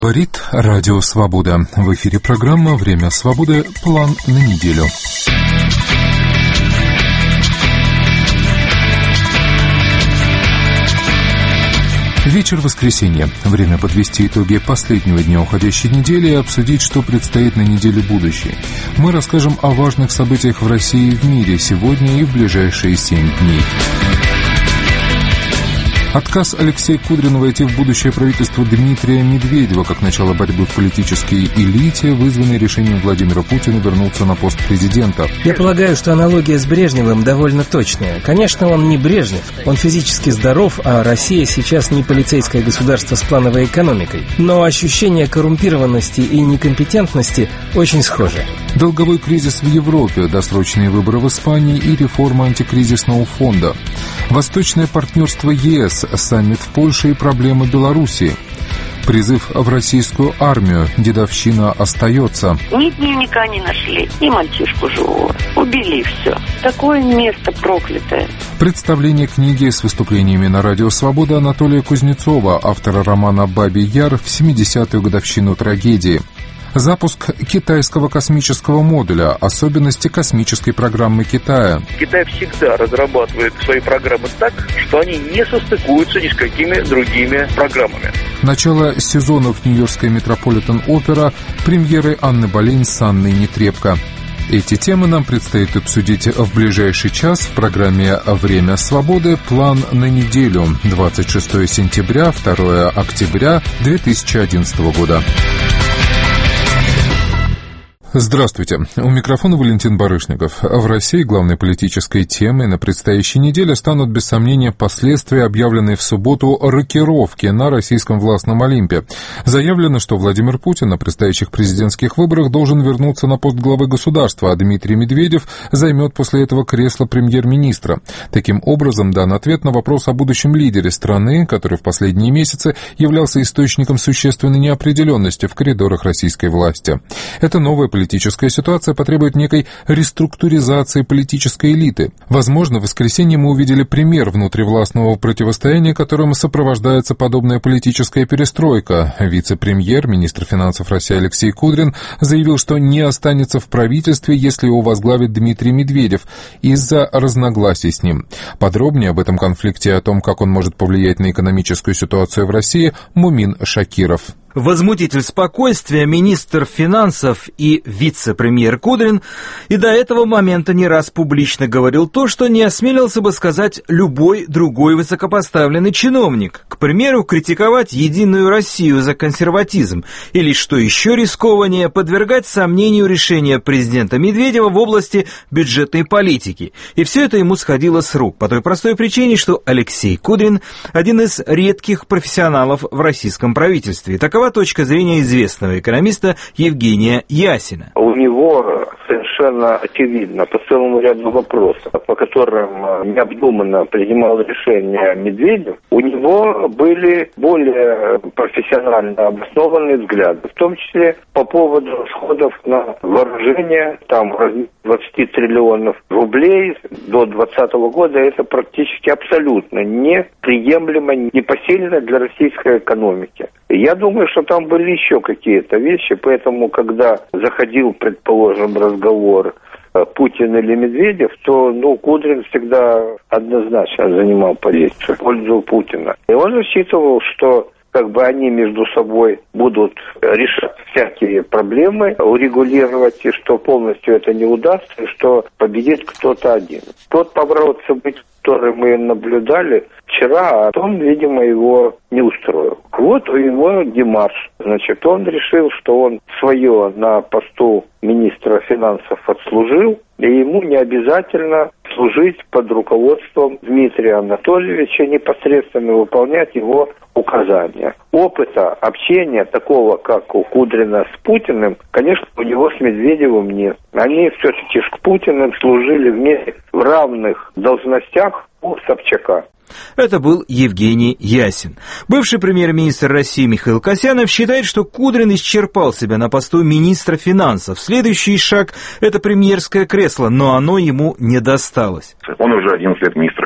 Говорит Радио Свобода. В эфире программа «Время свободы. План на неделю». Вечер воскресенья. Время подвести итоги последнего дня уходящей недели и обсудить, что предстоит на неделю будущей. Мы расскажем о важных событиях в России и в мире сегодня и в ближайшие 7 дней. Отказ Алексея Кудрина войти в будущее правительство Дмитрия Медведева как начало борьбы в политической элите, вызванный решением Владимира Путина вернуться на пост президента. Я полагаю, что аналогия с Брежневым довольно точная. Конечно, он не Брежнев, он физически здоров, а Россия сейчас не полицейское государство с плановой экономикой. Но ощущение коррумпированности и некомпетентности очень схоже. Долговой кризис в Европе, досрочные выборы в Испании и реформа антикризисного фонда. Восточное партнерство ЕС, саммит в Польше и проблемы Белоруссии. Призыв в российскую армию, дедовщина остается. Ни дневника не нашли, ни мальчишку живого. Убили и все. Такое место проклятое. Представление книги с выступлениями на Радио Свобода Анатолия Кузнецова, автора романа «Бабий Яр» в 70-ю годовщину трагедии. Запуск китайского космического модуля, особенности космической программы Китая. Китай всегда разрабатывает свои программы так, что они не состыкуются ни с какими другими программами. Начало сезонов Нью-Йоркской Метрополитен-опера, премьеры Анны Болейн с Анной Нетребко. Эти темы нам предстоит обсудить в ближайший час в программе «Время свободы. План на неделю». 26 сентября, 2 октября 2011 года. Здравствуйте. У микрофона Валентин Барышников. В России главной политической темой на предстоящей неделе станут, без сомнения, последствия объявленной в субботу рокировки на российском властном Олимпе. Заявлено, что Владимир Путин на предстоящих президентских выборах должен вернуться на пост главы государства, а Дмитрий Медведев займет после этого кресло премьер-министра. Таким образом, дан ответ на вопрос о будущем лидере страны, который в последние месяцы являлся источником существенной неопределенности в коридорах российской власти. Это новая политическая ситуация потребует некой реструктуризации политической элиты. Возможно, в воскресенье мы увидели пример внутривластного противостояния, которым сопровождается подобная политическая перестройка. Вице-премьер, министр финансов России Алексей Кудрин заявил, что не останется в правительстве, если его возглавит Дмитрий Медведев, из-за разногласий с ним. Подробнее об этом конфликте и о том, как он может повлиять на экономическую ситуацию в России, Мумин Шакиров. Возмутитель спокойствия, министр финансов и вице-премьер Кудрин и до этого момента не раз публично говорил то, что не осмелился бы сказать любой другой высокопоставленный чиновник. К примеру, критиковать «Единую Россию» за консерватизм или, что еще рискованнее, подвергать сомнению решения президента Медведева в области бюджетной политики. И все это ему сходило с рук по той простой причине, что Алексей Кудрин – один из редких профессионалов в российском правительстве. Такова точка зрения известного экономиста Евгения Ясина. У него совершенно очевидно по целому ряду вопросов, по которым необдуманно принимал решение Медведев, у него были более профессионально обоснованные взгляды, в том числе по поводу расходов на вооружение, там 20 триллионов рублей до 2020 года, это практически абсолютно неприемлемо, непосильно для российской экономики. Я думаю, что там были еще какие-то вещи, поэтому, когда заходил, предположим, разговор Путин или Медведев, то, Кудрин всегда однозначно занимал позицию в пользу Путина. И он рассчитывал, что они между собой будут решать всякие проблемы, урегулировать, и что полностью это не удастся, и что победит кто-то один. Тот поворот событий, который мы наблюдали вчера, а он, видимо, его не устроил. Вот у него демарш. Он решил, что он свое на посту министра финансов отслужил, и ему не обязательно служить под руководством Дмитрия Анатольевича, непосредственно выполнять его указания. Опыта общения такого, как у Кудрина с Путиным, конечно, у него с Медведевым нет. Они все-таки с Путиным служили вместе в равных должностях у Собчака. Это был Евгений Ясин. Бывший премьер-министр России Михаил Касьянов считает, что Кудрин исчерпал себя на посту министра финансов. Следующий шаг – это премьерское кресло, но оно ему не досталось. Он уже 11 лет министр финансов.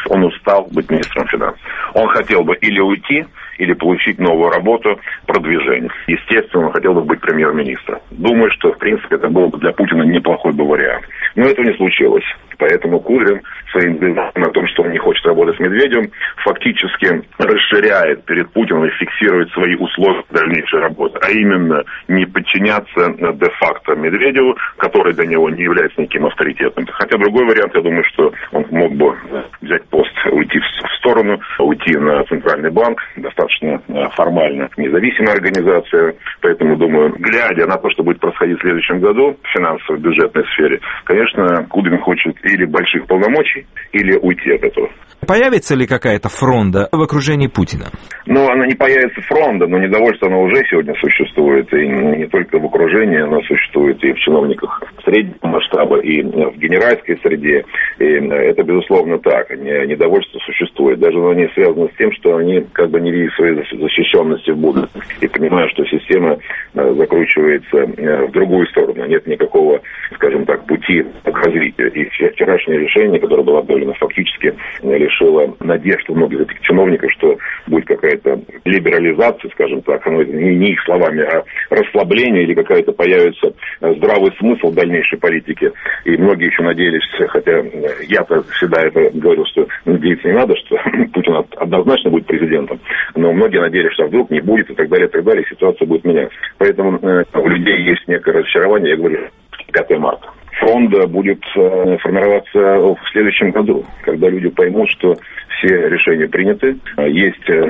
Он устал быть министром финансов. Он хотел бы или уйти, или получить новую работу, продвижение. Естественно, он хотел бы быть премьер-министром. Думаю, что, в принципе, это был бы для Путина неплохой бы вариант. Но этого не случилось. Поэтому Кудрин своим заявлением о том, что он не хочет работать с Медведевым, фактически расширяет перед Путиным и фиксирует свои условия дальнейшей работы. А именно, не подчиняться де-факто Медведеву, который для него не является никаким авторитетом. Хотя другой вариант, я думаю, что он мог бы взять пост, уйти в сторону, уйти на Центральный банк, достаточно формально независимая организация. Поэтому, думаю, глядя на то, что будет происходить в следующем году в финансовой бюджетной сфере, конечно, Кудрин хочет или больших полномочий, или уйти от этого. Появится ли какая-то фронта в окружении Путина? Ну, она не появится фронта, но недовольство оно уже сегодня существует. И не только в окружении, оно существует и в чиновниках среднего масштаба, и в генеральской среде. И это, безусловно, так. Недовольство существует. Даже оно не связано с тем, что они как бы не видят своей защищенности в будущем. И понимают, что система закручивается в другую сторону. Нет никакого, скажем так, пути к развитию. И вчерашнее решение, которое было объявлено, фактически лишило надежд у многих этих чиновников, что будет какая-то либерализация, скажем так, не их словами, а расслабление или какая-то появится здравый смысл в дальнейшей политике. И многие еще надеялись, хотя я-то всегда это говорил, что надеяться не надо, что Путин однозначно будет президентом, но многие надеялись, что вдруг не будет и так далее, и ситуация будет меняться. Поэтому у людей есть некое разочарование, я говорю, 5 марта. Фронт будет формироваться в следующем году, когда люди поймут, что все решения приняты. Есть 6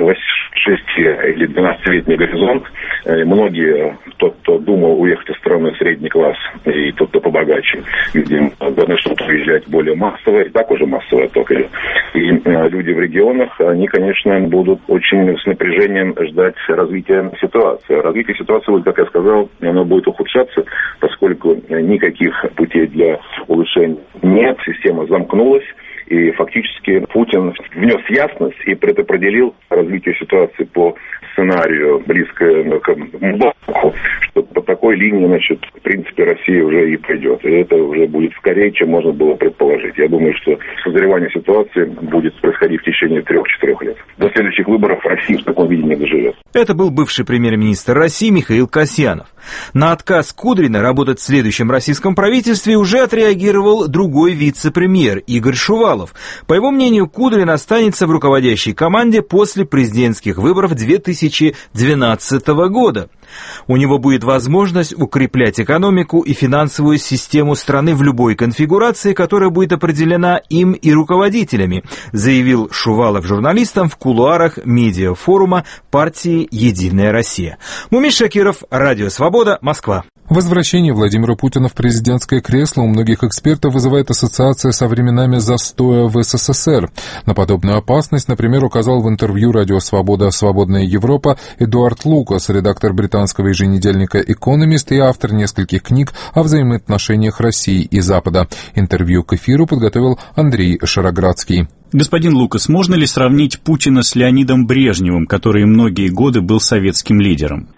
или 12-летний горизонт. Многие, тот, кто думал уехать из страны, средний класс, и тот, кто побогаче, где должны что-то уезжать более массово, и так уже массовый отток идет. И люди в регионах, они, конечно, будут очень с напряжением ждать развития ситуации. Развитие ситуации будет, как я сказал, оно будет ухудшаться, поскольку никаких путей для улучшения нет, система замкнулась. И фактически Путин внес ясность и предопределил развитие ситуации по сценарию, близко к Мбаку, что по такой линии, значит, в принципе, Россия уже и пойдет. И это уже будет скорее, чем можно было предположить. Я думаю, что созревание ситуации будет происходить в течение 3-4 лет. До следующих выборов Россия в таком виде не доживет. Это был бывший премьер-министр России Михаил Касьянов. На отказ Кудрина работать в следующем российском правительстве уже отреагировал другой вице-премьер Игорь Шувалов. По его мнению, Кудрин останется в руководящей команде после президентских выборов 2012 года. У него будет возможность укреплять экономику и финансовую систему страны в любой конфигурации, которая будет определена им и руководителями, заявил Шувалов журналистам в кулуарах медиафорума партии «Единая Россия». Мумин Шакиров, Радио Свобода, Москва. Возвращение Владимира Путина в президентское кресло у многих экспертов вызывает ассоциация со временами застоя в СССР. На подобную опасность, например, указал в интервью «Радио Свобода. Свободная Европа» Эдуард Лукас, редактор британского еженедельника «Экономист» и автор нескольких книг о взаимоотношениях России и Запада. Интервью к эфиру подготовил Андрей Шароградский. Господин Лукас, можно ли сравнить Путина с Леонидом Брежневым, который многие годы был советским лидером?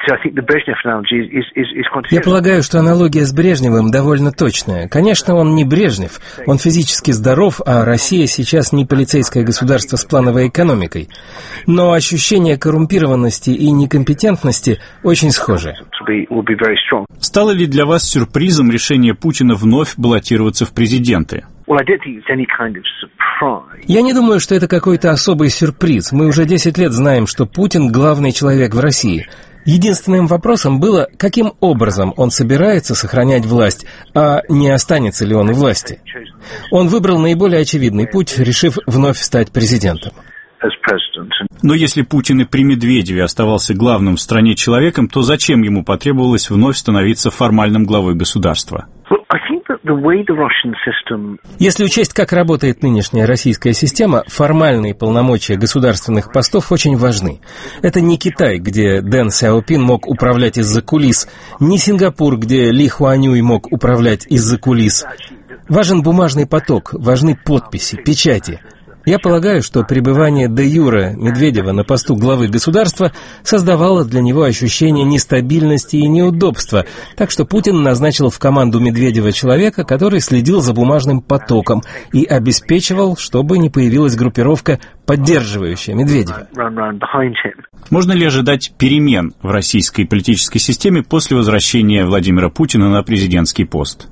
Я полагаю, что аналогия с Брежневым довольно точная. Конечно, он не Брежнев, он физически здоров, а Россия сейчас не полицейское государство с плановой экономикой. Но ощущение коррумпированности и некомпетентности очень схожи. Стало ли для вас сюрпризом решение Путина вновь баллотироваться в президенты? Я не думаю, что это какой-то особый сюрприз. Мы уже 10 лет знаем, что Путин главный человек в России. Единственным вопросом было, каким образом он собирается сохранять власть, а не останется ли он у власти. Он выбрал наиболее очевидный путь, решив вновь стать президентом. Но если Путин и при Медведеве оставался главным в стране человеком, то зачем ему потребовалось вновь становиться формальным главой государства? Если учесть, как работает нынешняя российская система, формальные полномочия государственных постов очень важны. Это не Китай, где Дэн Сяопин мог управлять из-за кулис, не Сингапур, где Ли Хуанюй мог управлять из-за кулис. Важен бумажный поток, важны подписи, печати. Я полагаю, что пребывание де-юре Медведева на посту главы государства создавало для него ощущение нестабильности и неудобства, так что Путин назначил в команду Медведева человека, который следил за бумажным потоком и обеспечивал, чтобы не появилась группировка, поддерживающая Медведева. Можно ли ожидать перемен в российской политической системе после возвращения Владимира Путина на президентский пост?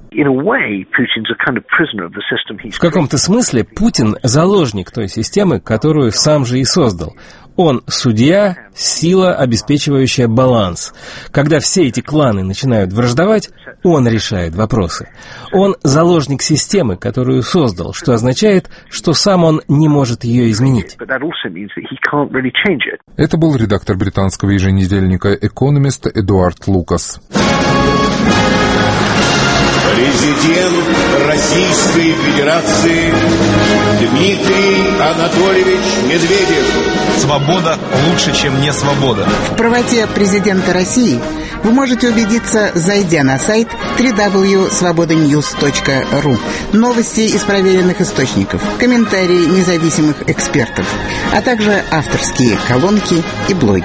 В каком-то смысле Путин – заложник той системы, которую сам же и создал. Он судья, сила, обеспечивающая баланс. Когда все эти кланы начинают враждовать, он решает вопросы. Он заложник системы, которую создал, что означает, что сам он не может ее изменить. Это был редактор британского еженедельника «Экономист» Эдуард Лукас. Президент Российской Федерации Дмитрий Анатольевич Медведев. Свобода лучше, чем не свобода. В правоте президента России вы можете убедиться, зайдя на сайт www.svobodanews.ru. Новости из проверенных источников, комментарии независимых экспертов, а также авторские колонки и блоги.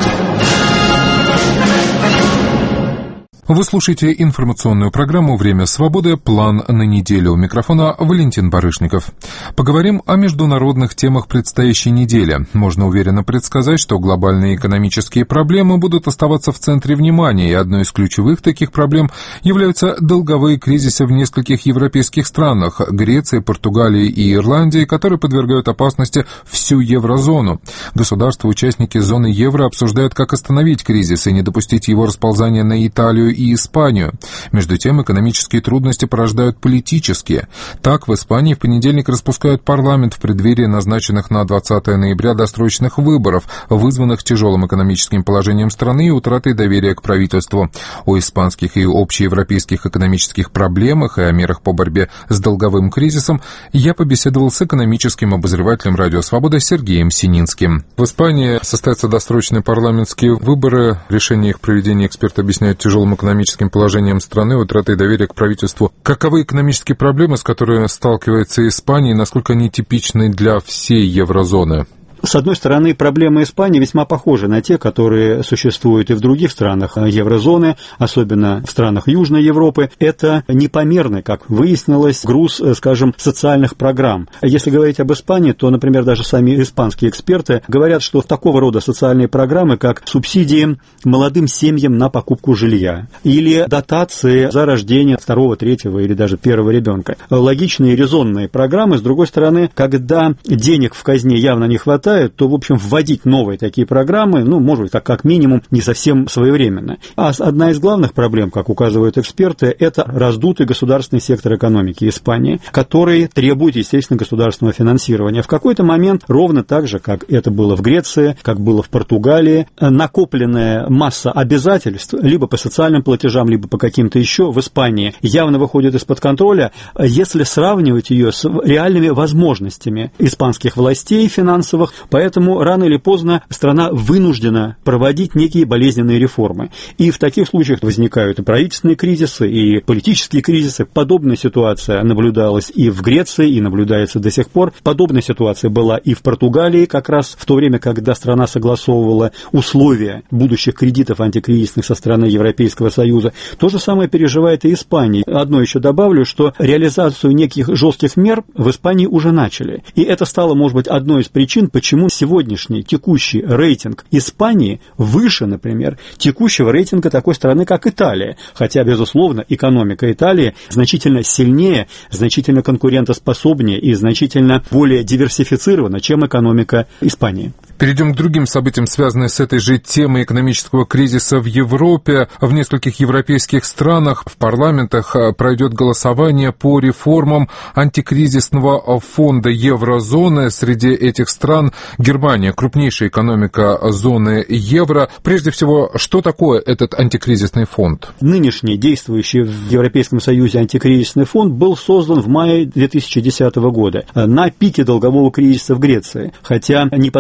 Вы слушаете информационную программу «Время свободы. План на неделю». У микрофона Валентин Барышников. Поговорим о международных темах предстоящей недели. Можно уверенно предсказать, что глобальные экономические проблемы будут оставаться в центре внимания, и одной из ключевых таких проблем являются долговые кризисы в нескольких европейских странах – Греции, Португалии и Ирландии, которые подвергают опасности всю еврозону. Государства-участники зоны евро обсуждают, как остановить кризис и не допустить его расползания на Италию и Испанию. Между тем, экономические трудности порождают политические. Так, в Испании в понедельник распускают парламент в преддверии назначенных на 20 ноября досрочных выборов, вызванных тяжелым экономическим положением страны и утратой доверия к правительству. О испанских и общеевропейских экономических проблемах и о мерах по борьбе с долговым кризисом я побеседовал с экономическим обозревателем «Радио Свобода» Сергеем Сининским. В Испании состоятся досрочные парламентские выборы. Решение их проведения эксперты объясняют тяжелым экономическим положением страны, утратой доверия к правительству. Каковы экономические проблемы, с которыми сталкивается Испания, и насколько они типичны для всей еврозоны? С одной стороны, проблемы Испании весьма похожи на те, которые существуют и в других странах еврозоны, особенно в странах Южной Европы. Это непомерный, как выяснилось, груз, скажем, социальных программ. Если говорить об Испании, то, например, даже сами испанские эксперты говорят, что такого рода социальные программы, как субсидии молодым семьям на покупку жилья или дотации за рождение второго, третьего или даже первого ребенка. Логичные и резонные программы. С другой стороны, когда денег в казне явно не хватает, то, в общем, вводить новые такие программы, может быть, как минимум, не совсем своевременно. А одна из главных проблем, как указывают эксперты, это раздутый государственный сектор экономики Испании, который требует, естественно, государственного финансирования. В какой-то момент, ровно так же, как это было в Греции, как было в Португалии, накопленная масса обязательств, либо по социальным платежам, либо по каким-то еще, в Испании явно выходит из-под контроля, если сравнивать ее с реальными возможностями испанских властей финансовых. Поэтому рано или поздно страна вынуждена проводить некие болезненные реформы. И в таких случаях возникают и правительственные кризисы, и политические кризисы. Подобная ситуация наблюдалась и в Греции, и наблюдается до сих пор. Подобная ситуация была и в Португалии, как раз в то время, когда страна согласовывала условия будущих кредитов антикризисных со стороны Европейского Союза. То же самое переживает и Испания. Одно еще добавлю, что реализацию неких жестких мер в Испании уже начали. И это стало, может быть, одной из причин, почему сегодняшний текущий рейтинг Испании выше, например, текущего рейтинга такой страны, как Италия. Хотя, безусловно, экономика Италии значительно сильнее, значительно конкурентоспособнее и значительно более диверсифицирована, чем экономика Испании. Перейдем к другим событиям, связанным с этой же темой экономического кризиса в Европе. В нескольких европейских странах в парламентах пройдет голосование по реформам антикризисного фонда еврозоны. Среди этих стран Германия, крупнейшая экономика зоны евро. Прежде всего, что такое этот антикризисный фонд? Нынешний действующий в Европейском Союзе антикризисный фонд был создан в мае 2010 года на пике долгового кризиса в Греции. Хотя непосредственно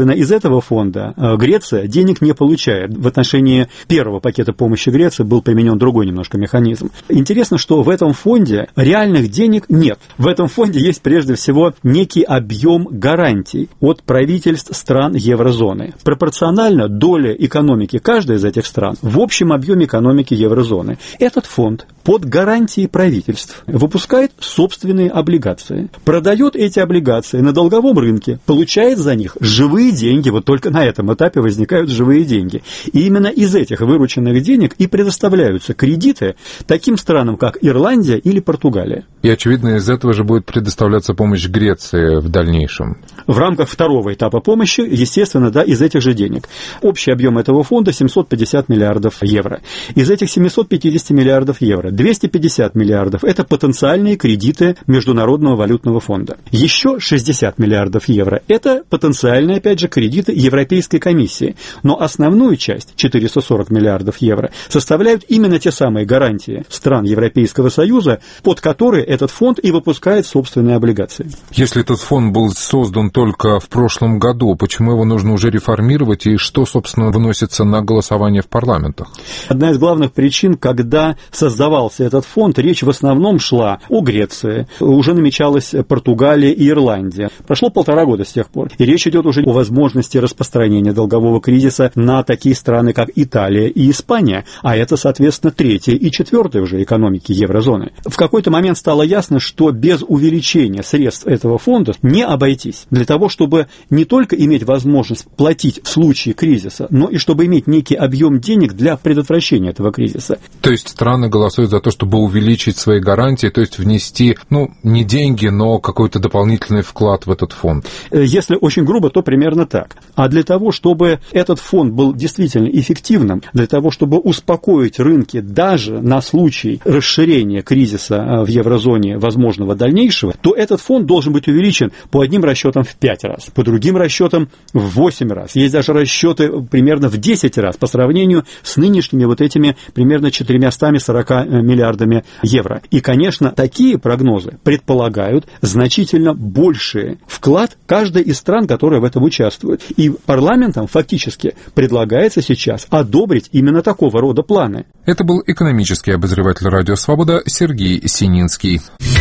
Естественно, из этого фонда Греция денег не получает. В отношении первого пакета помощи Греции был применен другой немножко механизм. Интересно, что в этом фонде реальных денег нет. В этом фонде есть прежде всего некий объем гарантий от правительств стран еврозоны. Пропорционально доля экономики каждой из этих стран в общем объеме экономики еврозоны. Этот фонд под гарантией правительств выпускает собственные облигации, продает эти облигации на долговом рынке, получает за них живые деньги, вот только на этом этапе возникают живые деньги. И именно из этих вырученных денег и предоставляются кредиты таким странам, как Ирландия или Португалия. И, очевидно, из этого же будет предоставляться помощь Греции в дальнейшем. В рамках второго этапа помощи, естественно, да, из этих же денег. Общий объем этого фонда 750 миллиардов евро. Из этих 750 миллиардов евро 250 миллиардов – это потенциальные кредиты Международного валютного фонда. Еще 60 миллиардов евро – это потенциальные, опять же, кредиты Европейской комиссии. Но основную часть, 440 миллиардов евро, составляют именно те самые гарантии стран Европейского Союза, под которые этот фонд и выпускает собственные облигации. Если этот фонд был создан только в прошлом году, почему его нужно уже реформировать и что, собственно, выносится на голосование в парламентах? Одна из главных причин, когда создавался этот фонд, речь в основном шла о Греции, уже намечалась Португалия и Ирландия. Прошло 1,5 года с тех пор, и речь идет уже о возможности распространения долгового кризиса на такие страны, как Италия и Испания, а это, соответственно, третья и четвертая уже экономики еврозоны. В какой-то момент стало ясно, что без увеличения средств этого фонда не обойтись. Для того, чтобы не только иметь возможность платить в случае кризиса, но и чтобы иметь некий объем денег для предотвращения этого кризиса. То есть страны голосуют за то, чтобы увеличить свои гарантии, то есть внести, не деньги, но какой-то дополнительный вклад в этот фонд? Если очень грубо, то примерно так. А для того, чтобы этот фонд был действительно эффективным, для того, чтобы успокоить рынки даже на случай расширения кризиса в еврозоне возможного дальнейшего, то этот фонд должен быть увеличен по одним расчетам в 5 раз, по другим расчетам в 8 раз. Есть даже расчеты примерно в 10 раз по сравнению с нынешними вот этими примерно 440 миллиардами евро. И, конечно, такие прогнозы предполагают значительно больший вклад каждой из стран, которые в этом участвуют. И парламентом фактически предлагается сейчас одобрить именно такого рода планы. Это был экономический обозреватель «Радио Свобода» Сергей Сининский.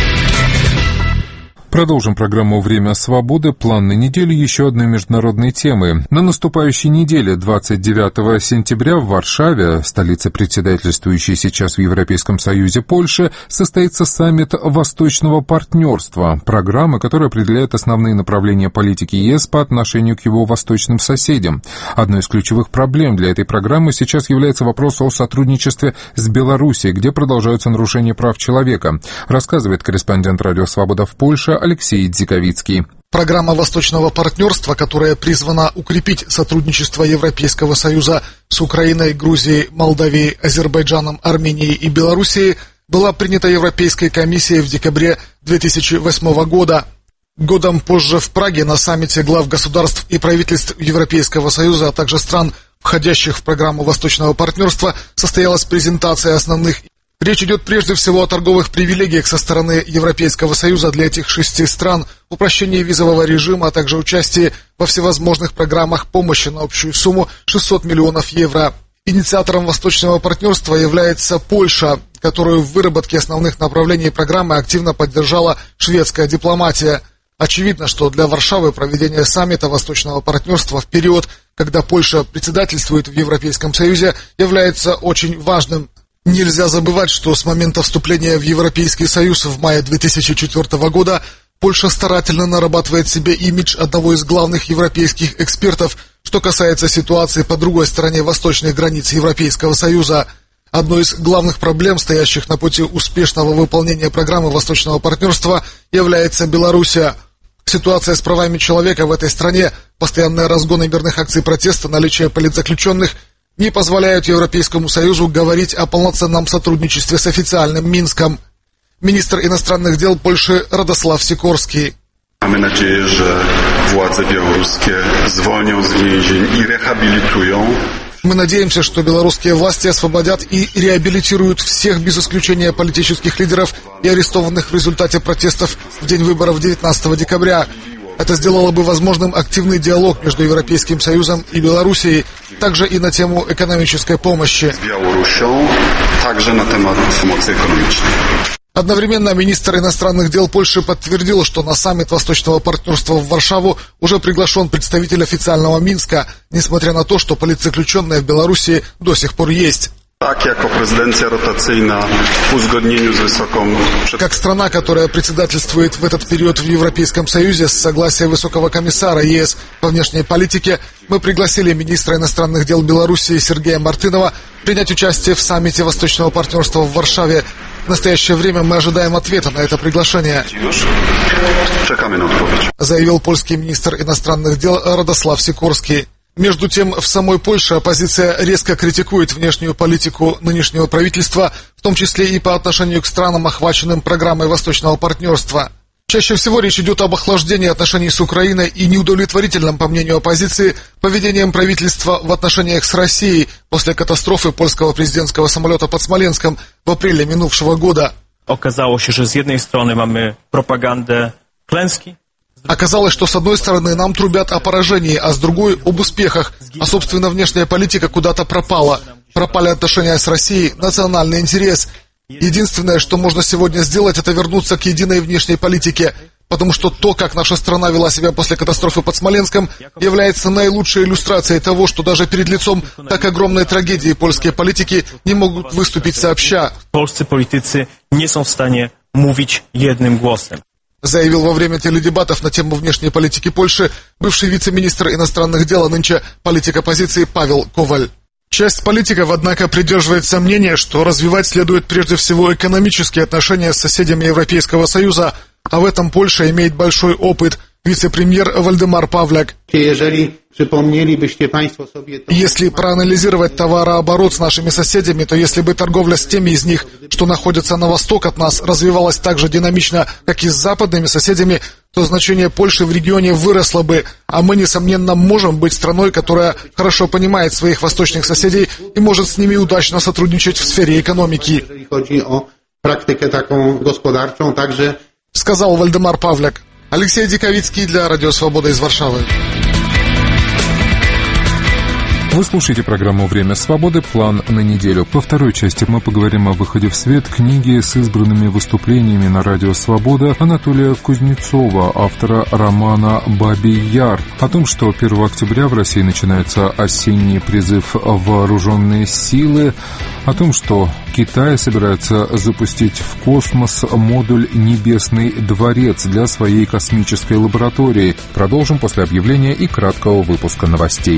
Продолжим программу «Время свободы». План на неделю еще одной международной темы. На наступающей неделе, 29 сентября, в Варшаве, столице председательствующей сейчас в Европейском Союзе Польши, состоится саммит Восточного партнерства, программа, которая определяет основные направления политики ЕС по отношению к его восточным соседям. Одной из ключевых проблем для этой программы сейчас является вопрос о сотрудничестве с Белоруссией, где продолжаются нарушения прав человека, рассказывает корреспондент «Радио Свобода» в Польше Алексей Дзиковицкий. Программа Восточного партнерства, которая призвана укрепить сотрудничество Европейского Союза с Украиной, Грузией, Молдавией, Азербайджаном, Арменией и Белоруссией, была принята Европейской комиссией в декабре 2008 года. Годом позже в Праге на саммите глав государств и правительств Европейского Союза, а также стран, входящих в программу Восточного партнерства, состоялась презентация основных. Речь идет прежде всего о торговых привилегиях со стороны Европейского Союза для этих 6 стран, упрощении визового режима, а также участии во всевозможных программах помощи на общую сумму 600 миллионов евро. Инициатором Восточного партнерства является Польша, которую в выработке основных направлений программы активно поддержала шведская дипломатия. Очевидно, что для Варшавы проведение саммита Восточного партнерства в период, когда Польша председательствует в Европейском Союзе, является очень важным. Нельзя забывать, что с момента вступления в Европейский Союз в мае 2004 года Польша старательно нарабатывает себе имидж одного из главных европейских экспертов, что касается ситуации по другой стороне восточных границ Европейского Союза. Одной из главных проблем, стоящих на пути успешного выполнения программы Восточного партнерства, является Белоруссия. Ситуация с правами человека в этой стране, постоянные разгоны мирных акций протеста, наличие политзаключенных не позволяют Европейскому Союзу говорить о полноценном сотрудничестве с официальным Минском. Министр иностранных дел Польши Радослав Sikorski. Mamy nadzieję, że władze białoruskie zwolnią z więzień i rehabilitują. Мы надеемся, что белорусские власти освободят и реабилитируют всех без исключения политических лидеров и арестованных в результате протестов в день выборов 19 декабря. Это сделало бы возможным активный диалог между Европейским Союзом и Белоруссией, также и на тему экономической помощи. Одновременно министр иностранных дел Польши подтвердил, что на саммит Восточного партнерства в Варшаву уже приглашен представитель официального Минска, несмотря на то, что политзаключенные в Беларуси до сих пор есть. Как страна, которая председательствует в этот период в Европейском Союзе с согласия Высокого комиссара ЕС по внешней политике, мы пригласили министра иностранных дел Беларуси Сергея Мартынова принять участие в саммите Восточного партнерства в Варшаве. В настоящее время мы ожидаем ответа на это приглашение, заявил польский министр иностранных дел Радослав Сикорский. Между тем, в самой Польше оппозиция резко критикует внешнюю политику нынешнего правительства, в том числе и по отношению к странам, охваченным программой Восточного партнерства. Чаще всего речь идет об охлаждении отношений с Украиной и неудовлетворительном, по мнению оппозиции, поведением правительства в отношениях с Россией после катастрофы польского президентского самолета под Смоленском в апреле минувшего года. Оказалось, что с одной стороны mamy пропаганdę klęski. Оказалось, что с одной стороны нам трубят о поражении, а с другой об успехах, а собственно внешняя политика куда-то пропала. Пропали отношения с Россией, национальный интерес. Единственное, что можно сегодня сделать, это вернуться к единой внешней политике, потому что то, как наша страна вела себя после катастрофы под Смоленском, является наилучшей иллюстрацией того, что даже перед лицом так огромной трагедии польские политики не могут выступить сообща. Polscy politycy nie są w stanie mówić jednym głosem. Заявил во время теледебатов на тему внешней политики Польши бывший вице-министр иностранных дел, а нынче политик оппозиции Павел Коваль. Часть политиков, однако, придерживается мнения, что развивать следует прежде всего экономические отношения с соседями Европейского Союза, а в этом Польша имеет большой опыт. Вице-премьер Вальдемар Павляк. Если проанализировать товарооборот с нашими соседями, то если бы торговля с теми из них, что находятся на восток от нас, развивалась так же динамично, как и с западными соседями, то значение Польши в регионе выросло бы, а мы, несомненно, можем быть страной, которая хорошо понимает своих восточных соседей и может с ними удачно сотрудничать в сфере экономики. Сказал Вальдемар Павляк. Алексей Диковицкий для Радио Свобода из Варшавы. Вы слушаете программу «Время свободы. План на неделю». По второй части мы поговорим о выходе в свет книги с избранными выступлениями на Радио Свобода Анатолия Кузнецова, автора романа «Бабий Яр», о том, что 1 октября в России начинается осенний призыв в вооруженные силы, о том, что Китай собирается запустить в космос модуль «Небесный дворец» для своей космической лаборатории. Продолжим после объявления и краткого выпуска новостей.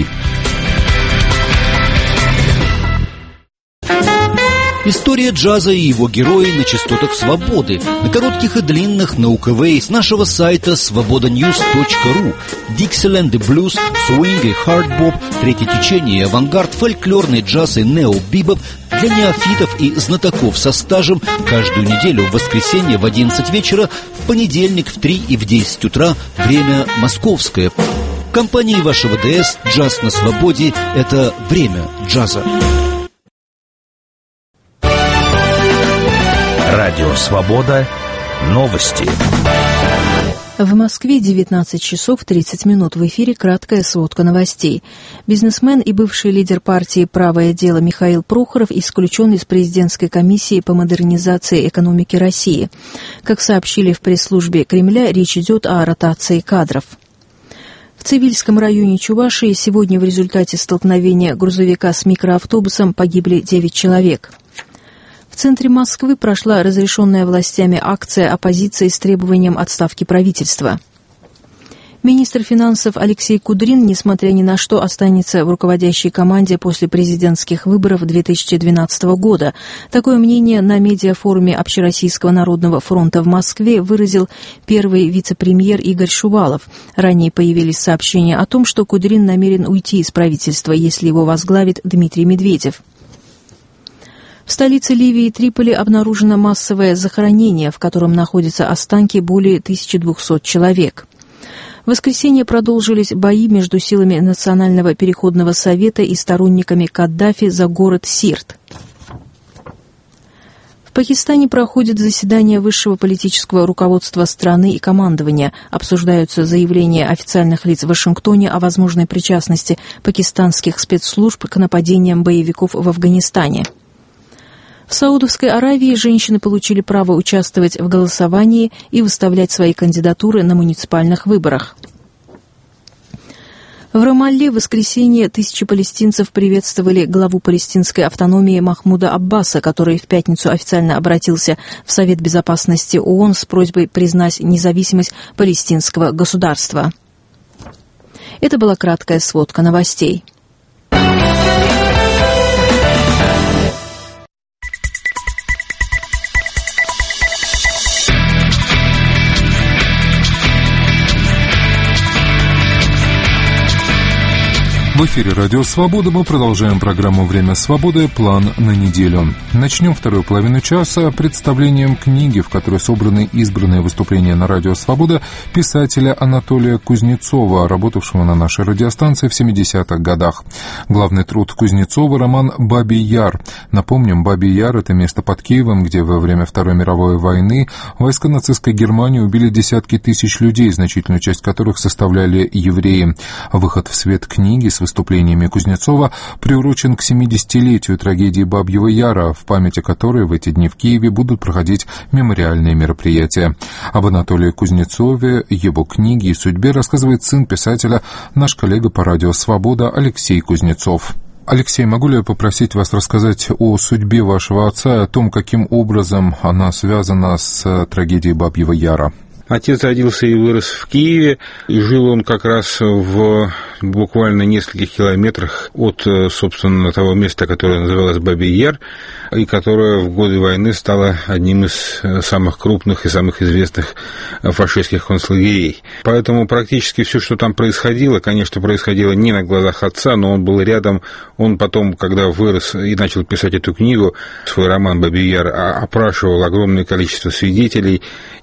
История джаза и его герои на частотах свободы, на коротких и длинных, на УКВ, с нашего сайта svobodanews.ru. Dixieland и блюз, свинг и хардбоп, третье течение и авангард, фольклорный джаз и нео-бибоп для неофитов и знатоков со стажем каждую неделю в воскресенье в 11 вечера, в понедельник в 3 и в 10 утра, время московское. В компании вашего ДС «Джаз на свободе» — это время джаза. Радио «Свобода». Новости. В Москве 19 часов 30 минут. В эфире краткая сводка новостей. Бизнесмен и бывший лидер партии «Правое дело» Михаил Прохоров исключен из президентской комиссии по модернизации экономики России. Как сообщили в пресс-службе Кремля, речь идет о ротации кадров. В Цивильском районе Чувашии сегодня в результате столкновения грузовика с микроавтобусом погибли 9 человек. В центре Москвы прошла разрешенная властями акция оппозиции с требованием отставки правительства. Министр финансов Алексей Кудрин, несмотря ни на что, останется в руководящей команде после президентских выборов 2012 года. Такое мнение на медиафоруме Общероссийского народного фронта в Москве выразил первый вице-премьер Игорь Шувалов. Ранее появились сообщения о том, что Кудрин намерен уйти из правительства, если его возглавит Дмитрий Медведев. В столице Ливии Триполи обнаружено массовое захоронение, в котором находятся останки более 1200 человек. В воскресенье продолжились бои между силами Национального переходного совета и сторонниками Каддафи за город Сирт. В Пакистане проходит заседание высшего политического руководства страны и командования. Обсуждаются заявления официальных лиц в Вашингтоне о возможной причастности пакистанских спецслужб к нападениям боевиков в Афганистане. В Саудовской Аравии женщины получили право участвовать в голосовании и выставлять свои кандидатуры на муниципальных выборах. В Рамалле в воскресенье тысячи палестинцев приветствовали главу палестинской автономии Махмуда Аббаса, который в пятницу официально обратился в Совет Безопасности ООН с просьбой признать независимость палестинского государства. Это была краткая сводка новостей. В эфире «Радио Свобода» мы продолжаем программу «Время свободы. План на неделю». Начнем вторую половину часа представлением книги, в которой собраны избранные выступления на «Радио Свобода» писателя Анатолия Кузнецова, работавшего на нашей радиостанции в 70-х годах. Главный труд Кузнецова — роман «Бабий Яр». Напомним, Бабий Яр — это место под Киевом, где во время Второй мировой войны войска нацистской Германии убили десятки тысяч людей, значительную часть которых составляли евреи. Выход в свет книги с выступлениями Кузнецова приурочен к 70-летию трагедии Бабьего Яра, в памяти которой в эти дни в Киеве будут проходить мемориальные мероприятия. Об Анатолии Кузнецове, его книге и судьбе рассказывает сын писателя, наш коллега по радио «Свобода» Алексей Кузнецов. Алексей, могу ли я попросить вас рассказать о судьбе вашего отца, о том, каким образом она связана с трагедией Бабьего Яра? Отец родился и вырос в Киеве, и жил он как раз в буквально нескольких километрах от, собственно, того места, которое называлось Бабий Яр, и которое в годы войны стало одним из самых крупных и самых известных фашистских концлагерей. Поэтому практически все, что там происходило, конечно, происходило не на глазах отца, но он был рядом. Он потом, когда вырос и начал писать эту книгу, свой роман «Бабий Яр», опрашивал огромное количество свидетелей,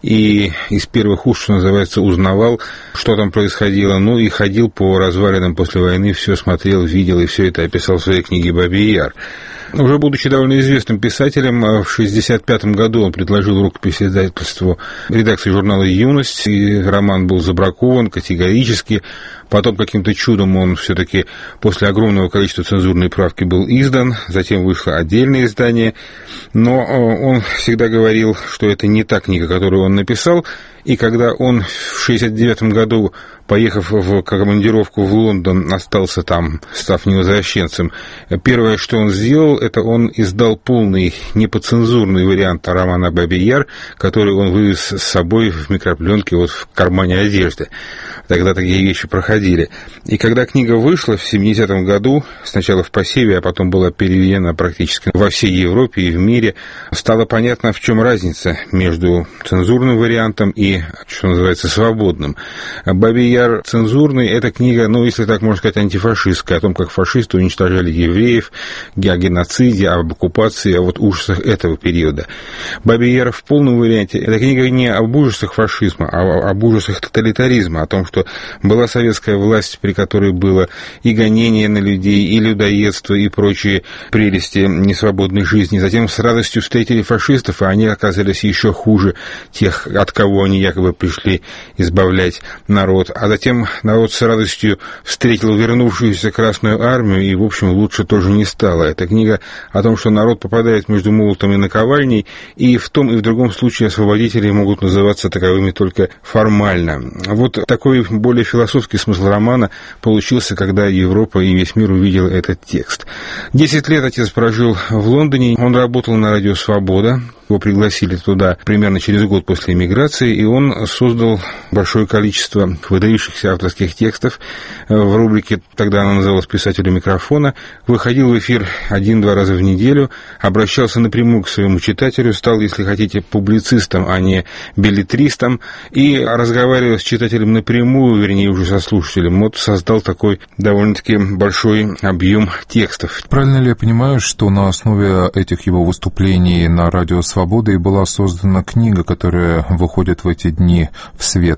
и из первых уст, что называется, узнавал, что там происходило, ну и ходил по развалинам после войны, все смотрел, видел, и все это описал в своей книге «Бабий Яр». Уже будучи довольно известным писателем, в 1965 году он предложил рукопись издательству редакции журнала «Юность», и роман был забракован категорически. Потом каким-то чудом он все-таки после огромного количества цензурной правки был издан, затем вышло отдельное издание, но он всегда говорил, что это не та книга, которую он написал, и когда он в 1969 году, поехав в командировку в Лондон, остался там, став невозвращенцем, первое, что он сделал, это он издал полный непоцензурный вариант романа «Бабий Яр», который он вывез с собой в микропленке вот в кармане одежды. Тогда такие вещи проходили. И когда книга вышла в 70-м году, сначала в посеве, а потом была переведена практически во всей Европе и в мире, стало понятно, в чем разница между цензурным вариантом и, что называется, свободным. «Бабий Яр» цензурный — это книга, ну, если так можно сказать, антифашистская, о том, как фашисты уничтожали евреев, о геноциде, об оккупации, о вот ужасах этого периода. «Бабий Яр» в полном варианте — это книга не об ужасах фашизма, а об ужасах тоталитаризма, о том, что была советская власть, при которой было и гонение на людей, и людоедство, и прочие прелести несвободной жизни. Затем с радостью встретили фашистов, а они оказались еще хуже тех, от кого они якобы пришли избавлять народ. А затем народ с радостью встретил вернувшуюся Красную Армию, и, в общем, лучше тоже не стало. Это книга о том, что народ попадает между молотом и наковальней, и в том и в другом случае освободители могут называться таковыми только формально. Вот такой более философский смысл романа получился, когда Европа и весь мир увидел этот текст. 10 лет отец прожил в Лондоне, он работал на радио «Свобода». Его пригласили туда примерно через год после эмиграции, и он создал большое количество выдающихся авторских текстов. В рубрике, тогда она называлась «Писатель у микрофона», выходил в эфир 1-2 раза в неделю, обращался напрямую к своему читателю, стал, если хотите, публицистом, а не беллетристом, и, разговаривая с читателем напрямую, вернее, уже со слушателем, вот создал такой довольно-таки большой объем текстов. Правильно ли я понимаю, что на основе этих его выступлений на радио «Свобода» и была создана книга, которая выходит в эти дни в свет?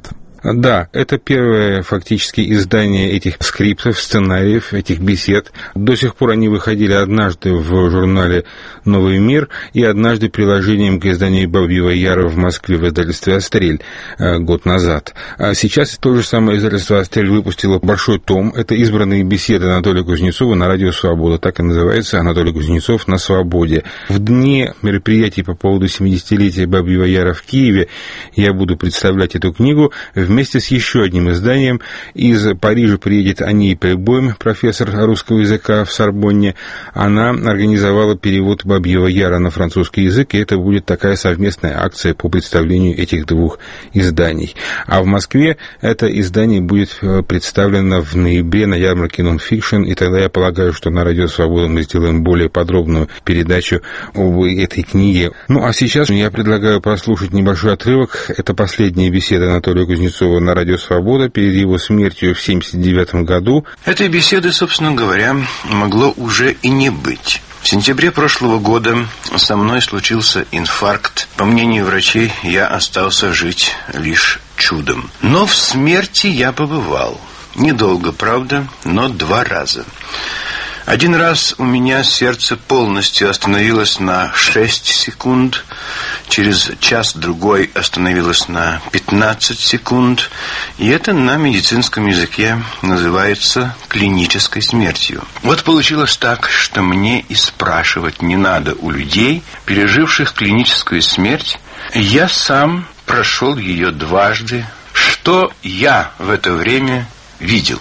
Да, это первое фактически издание этих скриптов, сценариев, этих бесед. До сих пор они выходили однажды в журнале «Новый мир» и однажды приложением к изданию «Бабьего Яра» в Москве в издательстве «Астрель» год назад. А сейчас то же самое издательство «Астрель» выпустило большой том. Это избранные беседы Анатолия Кузнецова на радио «Свобода». Так и называется «Анатолий Кузнецов на свободе». В дни мероприятий по поводу 70-летия Бабьего Яра в Киеве я буду представлять эту книгу вместе с еще одним изданием. Из Парижа приедет Ани Прибойм, профессор русского языка в Сорбонне. Она организовала перевод Бабьего Яра на французский язык, и это будет такая совместная акция по представлению этих двух изданий. А в Москве это издание будет представлено в ноябре на ярмарке «Нонфикшн», и тогда я полагаю, что на радио «Свобода» мы сделаем более подробную передачу об этой книге. Ну, а сейчас я предлагаю прослушать небольшой отрывок. Это последняя беседа Анатолия Кузнецова на радио «Свобода» перед его смертью в 1979 году. Этой беседы, собственно говоря, могло уже и не быть. В сентябре прошлого года со мной случился инфаркт. По мнению врачей, я остался жить лишь чудом. Но в смерти я побывал. Недолго, правда, но 2 раза. Один раз у меня сердце полностью остановилось на 6 секунд, через час-другой остановилось на 15 секунд, и это на медицинском языке называется клинической смертью. Вот получилось так, что мне и спрашивать не надо у людей, переживших клиническую смерть. Я сам прошел ее 2 раза. Что я в это время видел?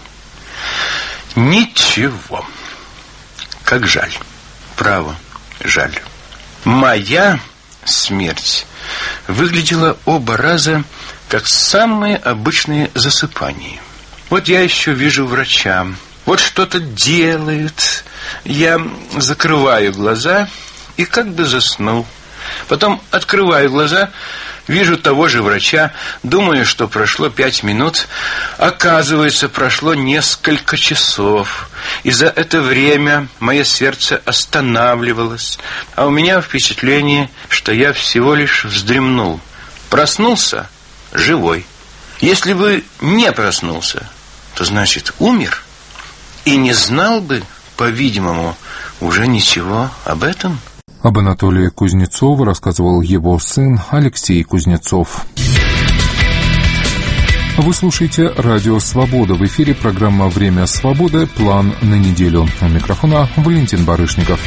Ничего. Как жаль. Право, жаль. Моя смерть выглядела оба раза как самые обычные засыпания. Вот я еще вижу врача. Вот что-то делает. Я закрываю глаза и как бы заснул. Потом открываю глаза, вижу того же врача, думаю, что прошло 5 минут. Оказывается, прошло несколько часов. И за это время мое сердце останавливалось. А у меня впечатление, что я всего лишь вздремнул. Проснулся – живой. Если бы не проснулся, то значит умер. И не знал бы, по-видимому, уже ничего об этом. Об Анатолии Кузнецове рассказывал его сын Алексей Кузнецов. Вы слушаете радио «Свобода». В эфире программа «Время свободы. План на неделю». У микрофона Валентин Барышников.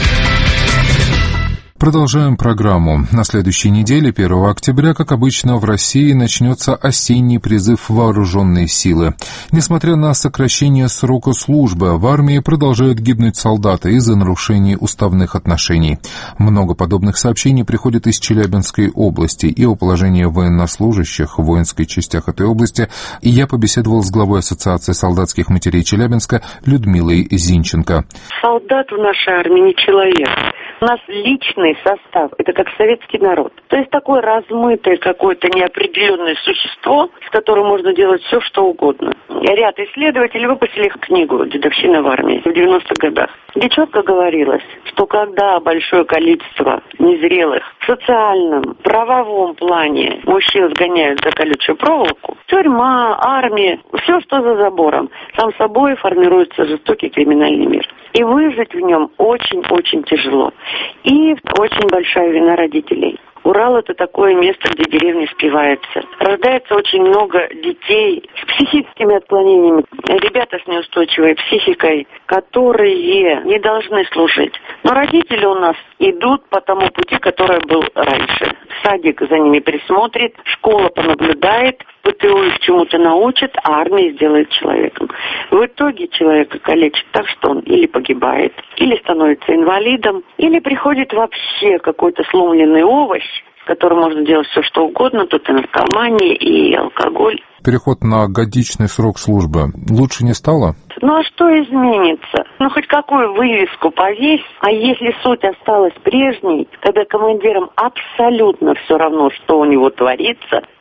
Продолжаем программу. На следующей неделе, 1 октября, как обычно, в России начнется осенний призыв в вооруженные силы. Несмотря на сокращение срока службы, в армии продолжают гибнуть солдаты из-за нарушений уставных отношений. Много подобных сообщений приходит из Челябинской области и о положении военнослужащих в воинских частях этой области. И я побеседовал с главой Ассоциации солдатских матерей Челябинска Людмилой Зинченко. Солдат в нашей армии не человек. У нас личный состав, это как советский народ. То есть такое размытое какое-то неопределенное существо, с которым можно делать все, что угодно. Ряд исследователей выпустили книгу «Дедовщина в армии» в 90-х годах, где четко говорилось, что когда большое количество незрелых в социальном, правовом плане мужчин сгоняют за колючую проволоку, тюрьма, армия, все, что за забором, сам собой формируется жестокий криминальный мир. И выжить в нем очень-очень тяжело. И очень большая вина родителей. Урал – это такое место, где деревня спивается. Рождается очень много детей с психическими отклонениями, ребята с неустойчивой психикой, которые не должны служить. Но родители у нас идут по тому пути, который был раньше. Садик за ними присмотрит, школа понаблюдает, ПТУ их чему-то научит, а армия сделает человеком. В итоге человека калечит так, что он или погибает, или становится инвалидом, или приходит вообще какой-то сломленный овощ, с которым можно делать все, что угодно, тут и наркомания, и алкоголь. Переход на годичный срок службы лучше не стало? Ну а что изменится? Ну хоть какую вывеску повесь, а если суть осталась прежней, тогда командирам абсолютно все равно, что у него творится,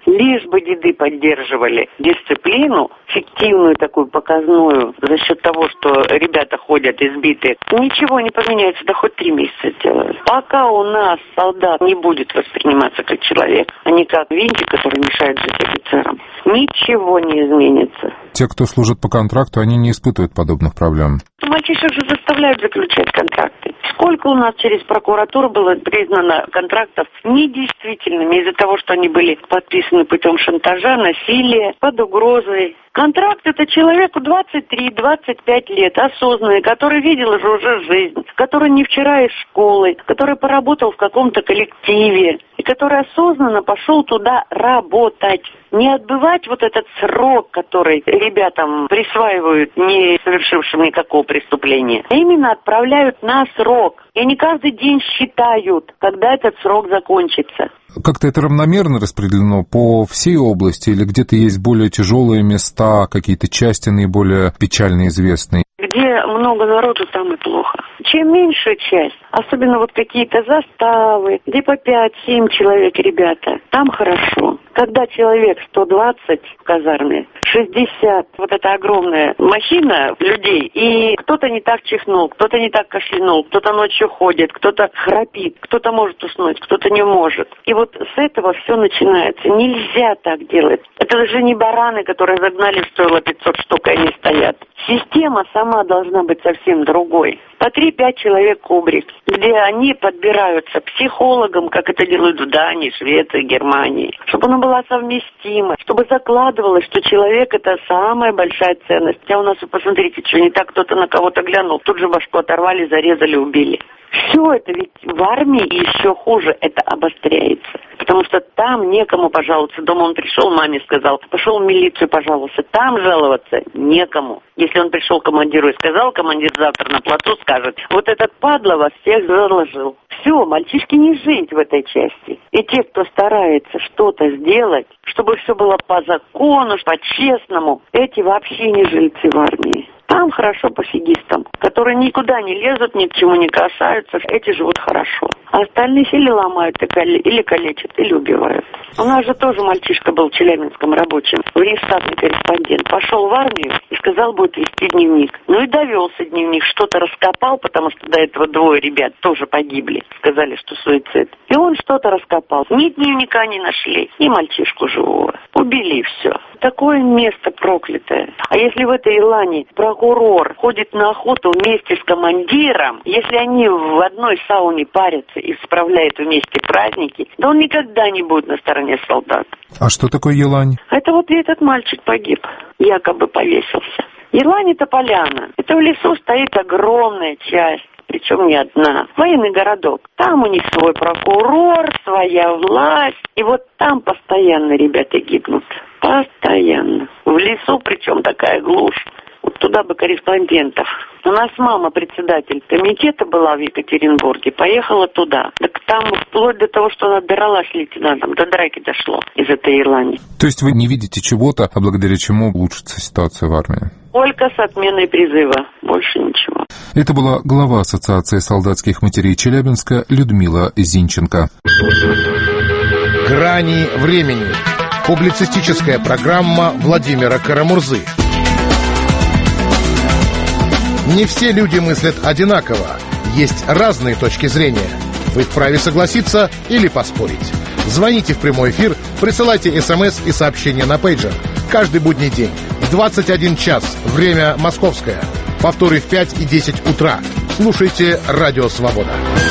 Лишь бы деды поддерживали дисциплину, фиктивную такую показную, за счет того, что ребята ходят избитые, ничего не поменяется, да хоть 3 месяца делают. Пока у нас солдат не будет восприниматься как человек, а не как винтик, который мешает жить офицерам, ничего не изменится. Те, кто служит по контракту, они не испытывают подобных проблем. Мальчишек же заставляют заключать контракты. Сколько у нас через прокуратуру было признано контрактов недействительными из-за того, что они были подписаны путем шантажа, насилия, под угрозой. Контракт – это человеку 23-25 лет, осознанный, который видел уже жизнь, который не вчера из школы, который поработал в каком-то коллективе, и который осознанно пошел туда работать. Не отбывать вот этот срок, который ребятам присваивают, не совершившим никакого преступления, а именно отправляют на срок. И они каждый день считают, когда этот срок закончится. Как-то это равномерно распределено по всей области или где-то есть более тяжелые места, какие-то части наиболее печально известные? Где много народу, там и плохо. Чем меньшая часть, особенно вот какие-то заставы, где по 5-7 человек, ребята, там хорошо. Когда человек 120 в казарме, 60, вот эта огромная махина людей, и кто-то не так чихнул, кто-то не так кашлянул, кто-то ночью ходит, кто-то храпит, кто-то может уснуть, кто-то не может. И вот с этого все начинается. Нельзя так делать. Это же не бараны, которые загнали в стойло 500 штук, и они стоят. Система сама должна быть совсем другой. По 3-5 человек кубрик, где они подбираются психологом, как это делают в Дании, Швеции, Германии, чтобы она была совместима, чтобы закладывалось, что человек – это самая большая ценность. А у нас, вы посмотрите, что не так, кто-то на кого-то глянул, тут же башку оторвали, зарезали, убили. Все это ведь в армии еще хуже, это обостряется. Потому что там некому пожаловаться. Дома он пришел, маме сказал, пошел в милицию пожаловаться. Там жаловаться некому. Если он пришел к командиру и сказал, командир завтра на плацу скажет, вот этот падла вас всех заложил. Все, мальчишки не жить в этой части. И те, кто старается что-то сделать, чтобы все было по закону, по-честному, эти вообще не жильцы в армии. Там хорошо пофигистам, которые никуда не лезут, ни к чему не касаются, эти живут хорошо. А остальные или ломают, или калечат, или убивают. У нас же тоже мальчишка был челябинском рабочим, внештатный корреспондент. Пошел в армию и сказал, будет вести дневник. Ну и довелся дневник, что-то раскопал, потому что до этого 2 ребят тоже погибли. Сказали, что суицид. И он что-то раскопал. Ни дневника не нашли, ни мальчишку живого. Убили и все. Такое место проклятое. А если в этой Илане прокурор ходит на охоту вместе с командиром, если они в одной сауне парятся и справляют вместе праздники, да он никогда не будет на стороне солдат. А что такое елань? Это вот этот мальчик погиб, якобы повесился. Елань – это поляна. Это в лесу стоит огромная часть. Причем не одна. Военный городок. Там у них свой прокурор, своя власть. И вот там постоянно ребята гибнут. Постоянно. В лесу, причем такая глушь. Вот туда бы корреспондентов. У нас мама, председатель комитета была в Екатеринбурге, поехала туда. Так там вплоть до того, что она дралась с лейтенантом, до драки дошло из этой Ирландии. То есть вы не видите чего-то, а благодаря чему улучшится ситуация в армии? Только с отменой призыва. Больше ничего. Это была глава Ассоциации солдатских матерей Челябинска Людмила Зинченко. «Грани времени». Публицистическая программа Владимира Карамурзы. Не все люди мыслят одинаково. Есть разные точки зрения. Вы вправе согласиться или поспорить. Звоните в прямой эфир, присылайте СМС и сообщения на пейджер. Каждый будний день в 21 час, время московское. Повторы в 5 и 10 утра. Слушайте «Радио Свобода».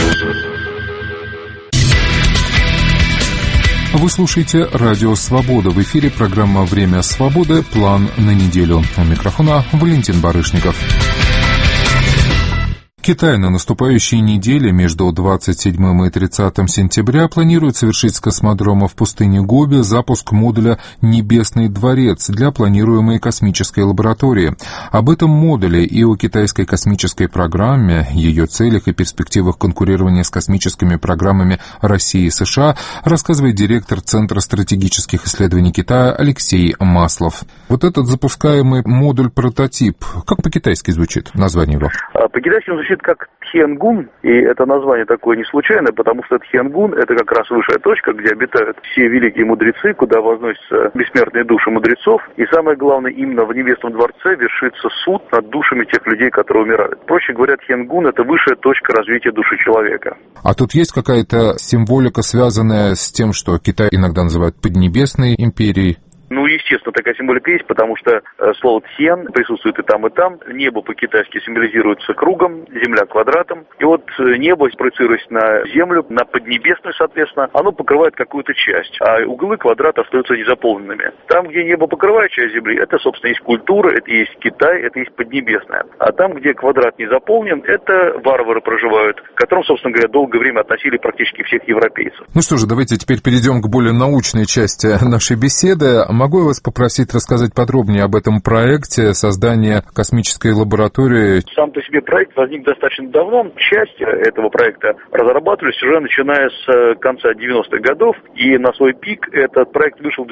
Вы слушаете «Радио Свобода». В эфире программа «Время свободы. План на неделю». У микрофона Валентин Барышников. Китай на наступающей неделе между 27 и 30 сентября планирует совершить с космодрома в пустыне Гоби запуск модуля «Небесный дворец» для планируемой космической лаборатории. Об этом модуле и о китайской космической программе, ее целях и перспективах конкурирования с космическими программами России и США рассказывает директор Центра стратегических исследований Китая Алексей Маслов. Вот этот запускаемый модуль-прототип, как по-китайски звучит название его? По-китайски он звучит звучит как Тхьянгун, и это название такое не случайное, потому что Тхьянгун — это как раз высшая точка, где обитают все великие мудрецы, куда возносятся бессмертные души мудрецов, и самое главное, именно в Небесном дворце вершится суд над душами тех людей, которые умирают. Проще говоря, Тхьянгун — это высшая точка развития души человека. А тут есть какая-то символика, связанная с тем, что Китай иногда называют Поднебесной империей? Ну, естественно, такая символика есть, потому что слово «тхьен» присутствует и там, и там. Небо по-китайски символизируется кругом, земля квадратом. И вот небо, проецируясь на землю, на поднебесную, соответственно, оно покрывает какую-то часть, а углы квадрата остаются незаполненными. Там, где небо покрывает часть земли, это, собственно, есть культура, это есть Китай, это есть поднебесная. А там, где квадрат не заполнен, это варвары проживают, к которым, собственно говоря, долгое время относили практически всех европейцев. Ну что же, давайте теперь перейдем к более научной части нашей беседы. Могу я вас попросить рассказать подробнее об этом проекте создания космической лаборатории? Сам по себе проект возник достаточно давно. Часть этого проекта разрабатывались уже начиная с конца 90-х годов. И на свой пик этот проект вышел в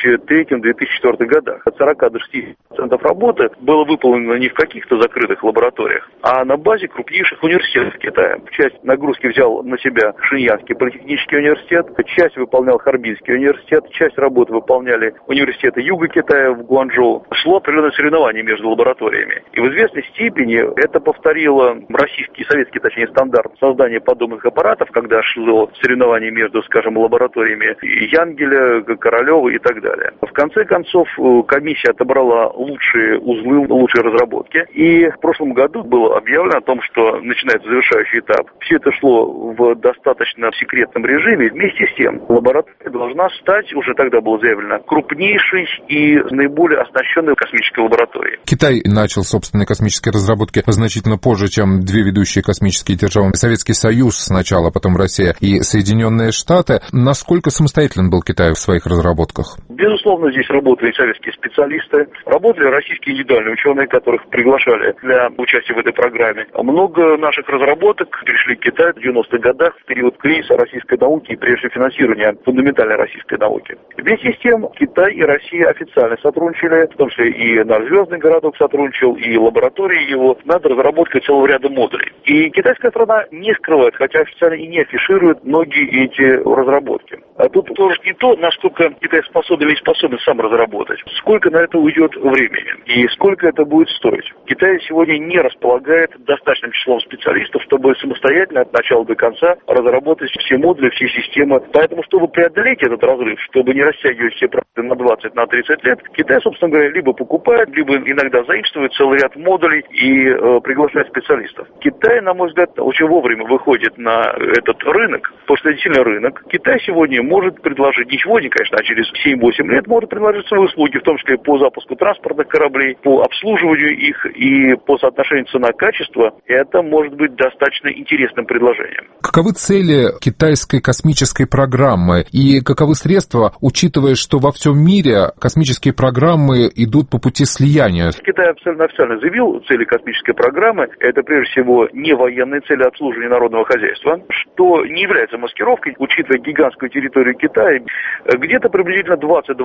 2003-2004 годах. От 40 до 60% работы было выполнено не в каких-то закрытых лабораториях, а на базе крупнейших университетов Китая. Часть нагрузки взял на себя Шиньянский политехнический университет, часть выполнял Харбинский университет, часть работы выполняли университета Юга Китая в Гуанчжоу. Шло определенное соревнование между лабораториями. И в известной степени это повторило российский, советский, точнее, стандарт создания подобных аппаратов, когда шло соревнование между, скажем, лабораториями Янгеля, Королева и так далее. В конце концов, комиссия отобрала лучшие узлы, лучшие разработки. И в прошлом году было объявлено о том, что начинается завершающий этап. Все это шло в достаточно секретном режиме. Вместе с тем, лаборатория должна стать, уже тогда было заявлено, крупнейшей и наиболее оснащенной космической лабораторией. Китай начал собственные космические разработки значительно позже, чем две ведущие космические державы. Советский Союз сначала, потом Россия и Соединенные Штаты. Насколько самостоятелен был Китай в своих разработках? Безусловно, здесь работали советские специалисты, работали российские индивидуальные ученые, которых приглашали для участия в этой программе. Много наших разработок перешли к Китаю в 90-х годах, в период кризиса российской науки и прежде финансирования фундаментальной российской науки. Вместе с тем, Китай и Россия официально сотрудничали, в том числе и наш звездный городок сотрудничал, и лаборатории его, над разработкой целого ряда модулей. И китайская страна не скрывает, хотя официально и не афиширует многие эти разработки. А тут тоже не то, насколько Китай способен или способен сам разработать, сколько на это уйдет времени и сколько это будет стоить. Китай сегодня не располагает достаточным числом специалистов, чтобы самостоятельно от начала до конца разработать все модули, все системы. Поэтому, чтобы преодолеть этот разрыв, чтобы не растягивать все проекты на 20, на 30 лет, Китай, собственно говоря, либо покупает, либо иногда заимствует целый ряд модулей и приглашает специалистов. Китай, на мой взгляд, очень вовремя выходит на этот рынок, потому что это действительно рынок. Китай сегодня может предложить, не сегодня, конечно, а через 7-8 лет может предложить свои услуги, в том числе по запуску транспортных кораблей, по обслуживанию их и по соотношению цена-качество. Это может быть достаточно интересным предложением. Каковы цели китайской космической программы и каковы средства, учитывая, что во всем мире космические программы идут по пути слияния? Китай абсолютно официально заявил, цели космической программы – это прежде всего не военные цели обслуживания народного хозяйства, что не является маскировкой, учитывая гигантскую территорию Китая. Где-то приблизительно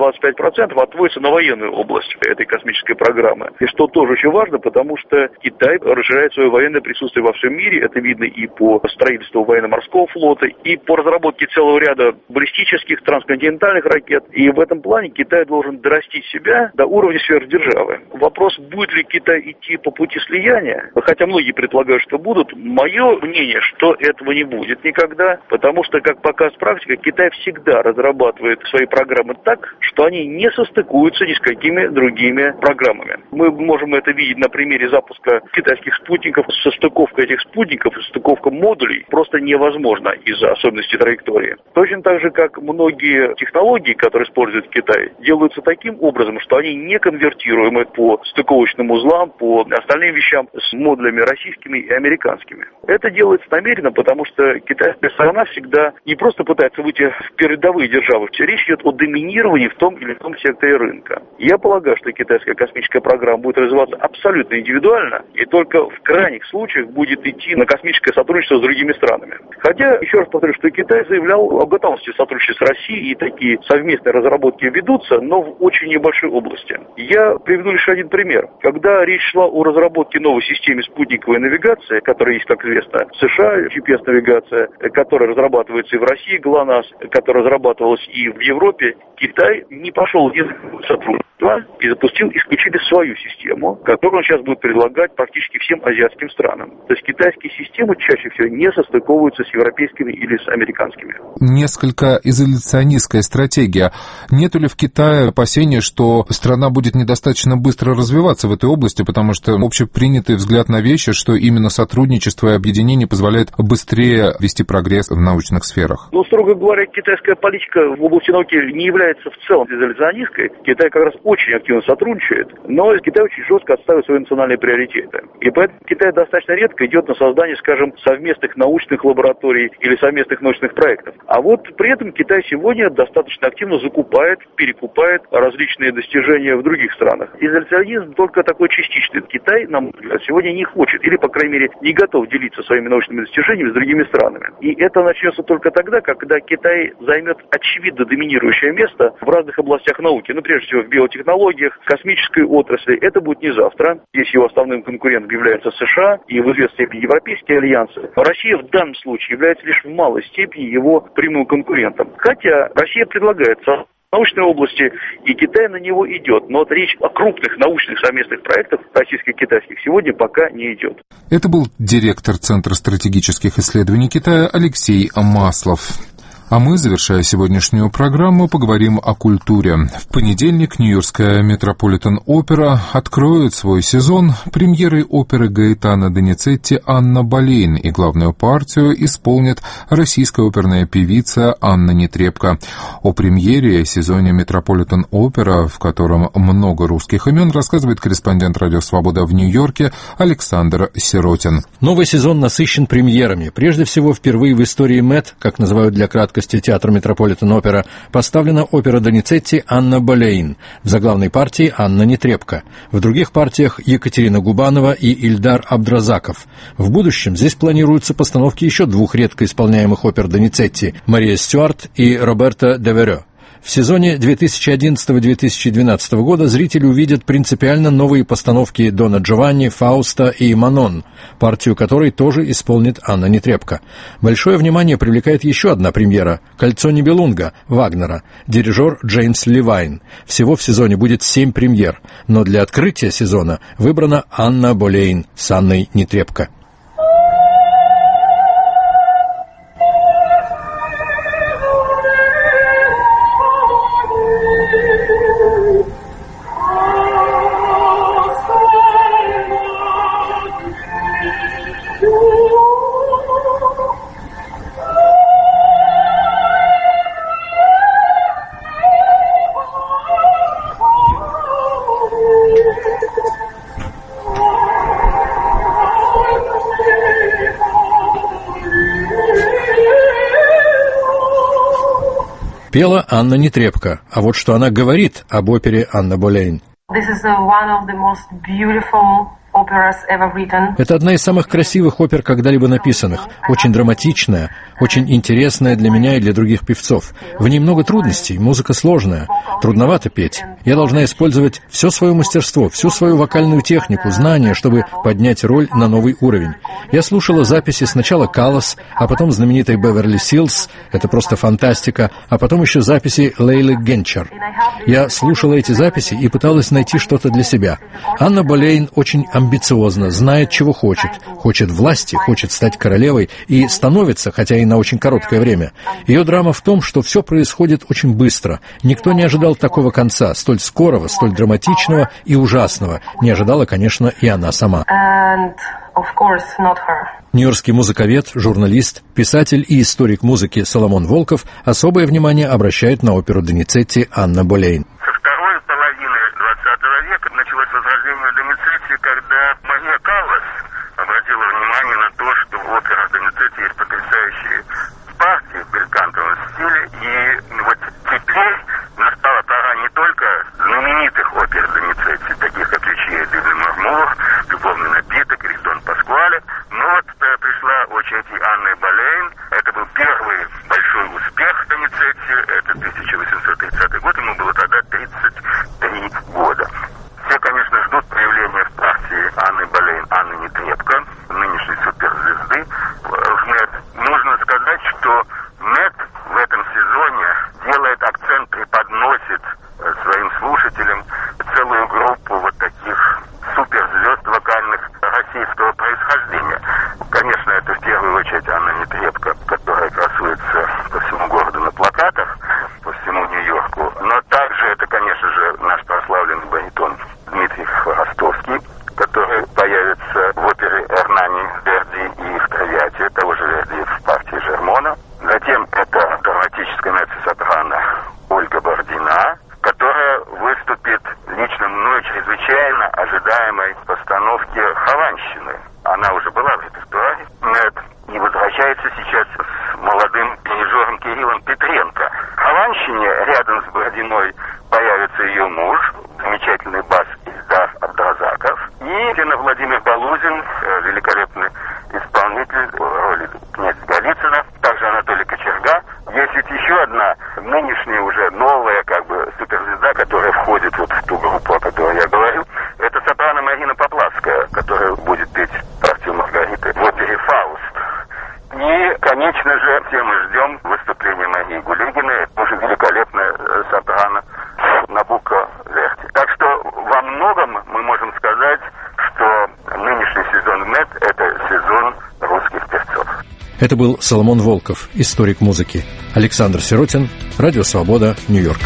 20-25% отводится на военную область этой космической программы. И что тоже очень важно, потому что Китай расширяет свое военное присутствие во всем мире. Это видно и по строительству военно-морского флота, и по разработке целого ряда баллистических трансконтинентальных ракет. И в этом плане Китай должен дорастить себя до уровня сверхдержавы. Вопрос, будет ли Китай идти по пути слияния, хотя многие предполагают, что будут. Мое мнение, что этого не будет никогда, потому что, как показывает практика, Китай всегда разрабатывает свои программы так, что они не состыкуются ни с какими другими программами. Мы можем это видеть на примере запуска китайских спутников. Состыковка этих спутников и состыковка модулей просто невозможна из-за особенностей траектории. Точно так же, как многие технологии, которые использует Китай, делаются таким образом, что они не конвертируемы по стыковочным узлам, по остальным вещам с модулями российскими и американскими. Это делается намеренно, потому что китайская сторона всегда не просто пытается выйти в передовые державы. Речь идет о доминировании в том или ином секторе рынка. Я полагаю, что китайская космическая программа будет развиваться абсолютно индивидуально и только в крайних случаях будет идти на космическое сотрудничество с другими странами. Хотя, еще раз повторю, что Китай заявлял о готовности сотрудничать с Россией, и такие совместные разработки ведутся, но в очень небольшой области. Я приведу лишь один пример. Когда речь шла о разработке новой системы спутниковой навигации, которая есть, как известно, в США, GPS-навигация, которая разрабатывается и в России, ГЛОНАСС, которая разрабатывалась и в Европе, Китай не пошел ни за сотрудничество и запустил исключительно свою систему, которую он сейчас будет предлагать практически всем азиатским странам. То есть китайские системы чаще всего не состыковываются с европейскими или с американскими. Несколько изоляционистская стратегия. Нету ли в Китае опасения, что страна будет недостаточно быстро развиваться в этой области, потому что общепринятый взгляд на вещи, что именно сотрудничество и объединение позволяет быстрее вести прогресс в научных сферах? Ну, строго говоря, китайская политика в области науки не является в целом изоляционистской. Китай как раз очень активно сотрудничает, но Китай очень жестко отстаивает свои национальные приоритеты. И поэтому Китай достаточно редко идет на создание, скажем, совместных научных лабораторий или совместных научных проектов. А вот при этом Китай сегодня достаточно активно закупает, перекупает различные достижения в других странах. Изоляционизм только такой частичный. Китай, на мой взгляд, сегодня не хочет, или, по крайней мере, не готов делиться своими научными достижениями с другими странами. И это начнется только тогда, когда Китай займет очевидно доминирующее место в разных областях науки. Ну, прежде всего, в биотехнологиях, космической отрасли. Это будет не завтра. Здесь его основным конкурентом является США и в известной степени европейские альянсы. Россия в данном случае является лишь в малой степени его прямым конкурентом. Хотя Россия предлагает в научной области, и Китай на него идет. Но вот речь о крупных научных совместных проектах российских и китайских сегодня пока не идет. Это был директор Центра стратегических исследований Китая Алексей Маслов. А мы, завершая сегодняшнюю программу, поговорим о культуре. В понедельник Нью-Йоркская Метрополитен-опера откроет свой сезон премьерой оперы Гаэтано Доницетти «Анна Болейн», и главную партию исполнит российская оперная певица Анна Нетребко. О премьере и сезоне Метрополитен-опера, в котором много русских имен, рассказывает корреспондент «Радио Свобода» в Нью-Йорке Александр Сиротин. Новый сезон насыщен премьерами. Прежде всего, впервые в истории МЭТ, как называют для краткости театра Метрополитен-опера, поставлена опера Доницетти «Анна Болейн», в заглавной партии Анна Нетребко. В других партиях Екатерина Губанова и Ильдар Абдразаков. В будущем здесь планируются постановки еще двух редко исполняемых опер Доницетти – Мария Стюарт и Роберто де Верё. В сезоне 2011-2012 года зрители увидят принципиально новые постановки Дона Джованни, Фауста и Манон, партию которой тоже исполнит Анна Нетребко. Большое внимание привлекает еще одна премьера – «Кольцо Нибелунга» Вагнера, дирижер Джеймс Левайн. Всего в сезоне будет 7 премьер, но для открытия сезона выбрана Анна Болейн с Анной Нетребко. Пела Анна Нетребко, а вот что она говорит об опере «Анна Болейн». Это одна из самых красивых опер, когда-либо написанных, очень драматичная, очень интересная для меня и для других певцов. В ней много трудностей, музыка сложная, трудновато петь. Я должна использовать все свое мастерство, всю свою вокальную технику, знания, чтобы поднять роль на новый уровень. Я слушала записи сначала Каллас, а потом знаменитой Беверли Силс, это просто фантастика, а потом еще записи Лейлы Генчер. Я слушала эти записи и пыталась найти что-то для себя. Анна Болейн очень амбициозна, знает, чего хочет. Хочет власти, хочет стать королевой и становится, хотя и на очень короткое время. Ее драма в том, что все происходит очень быстро. Никто не ожидал такого конца, столь скорого, столь драматичного и ужасного. Не ожидала, конечно, и она сама. Нью-Йоркский музыковед, журналист, писатель и историк музыки Соломон Волков особое внимание обращает на оперу Доницетти «Анна Болейн». Со второй половины 20 века началось возрождение Доницетти, когда Мария Каллас обратила внимание на то, что в операх Доницетти есть потрясающие партии в белькантовом стиле, и Доницетти, это 1830 год, ему было тогда 33 года. Все, конечно, ждут появления в партии Анны Болейн, Анны Нетребко, нынешней суперзвезды в МЭД. Нужно сказать, что МЭД в этом сезоне делает акцент, преподносит своим слушателям целую группу вот таких суперзвезд вокальных российского происхождения. Конечно, это в первую очередь Анна Нетребко, которая красуется по всему городу на плакатах, по всему Нью-Йорку. Но также это, конечно же, наш прославленный баритон Дмитрий Хворостовский, который появится в опере «Эрнани» Верди и в «Травиате» того же Верди в партии Жермона. Затем это драматическая меццо-сопрано Ольга Бородина, которая выступит лично мной чрезвычайно ожидаемой постановке «Хованщины». Она уже была в репертуаре МЭД и возвращается сейчас с молодым дирижером Кириллом Петренко. В «Хованщине» рядом с Бородиной появится ее муж, замечательный бас Ильдар Абдразаков, и Владимир Балузин, великолепный исполнитель роли князя Голицына, также Анатолий Кочерга. Есть ведь еще одна нынешняя уже новая суперзвезда, которая входит вот в ту группу, о которой я говорил. Это сопрано Марина Поплавская, которая будет петь партию Маргариты в опере «Фауст». И, конечно же, все мы ждем выступления Марии Гулигиной, тоже великолепная сопрано Набуко Верди. Так что во многом мы можем сказать, что нынешний сезон МЭД – это сезон русских певцов. Это был Соломон Волков, историк музыки. Александр Сиротин, Радио Свобода, Нью-Йорк.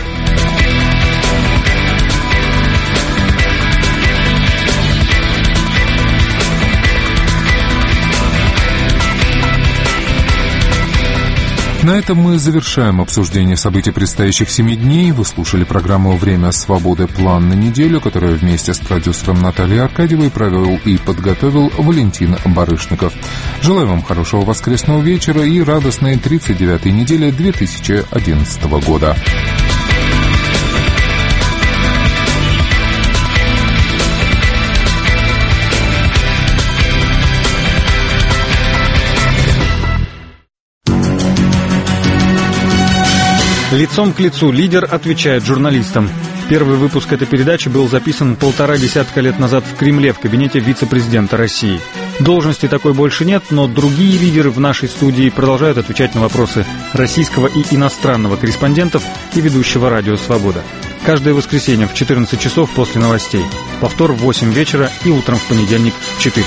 На этом мы завершаем обсуждение событий предстоящих 7 дней. Вы слушали программу «Время свободы. План на неделю», которую вместе с продюсером Натальей Аркадьевой провел и подготовил Валентин Барышников. Желаю вам хорошего воскресного вечера и радостной 39-й недели 2011 года. Лицом к лицу лидер отвечает журналистам. Первый выпуск этой передачи был записан 1,5 десятка лет назад в Кремле в кабинете вице-президента России. Должности такой больше нет, но другие лидеры в нашей студии продолжают отвечать на вопросы российского и иностранного корреспондентов и ведущего «Радио Свобода». Каждое воскресенье в 14 часов после новостей. Повтор в 8 вечера и утром в понедельник в 4.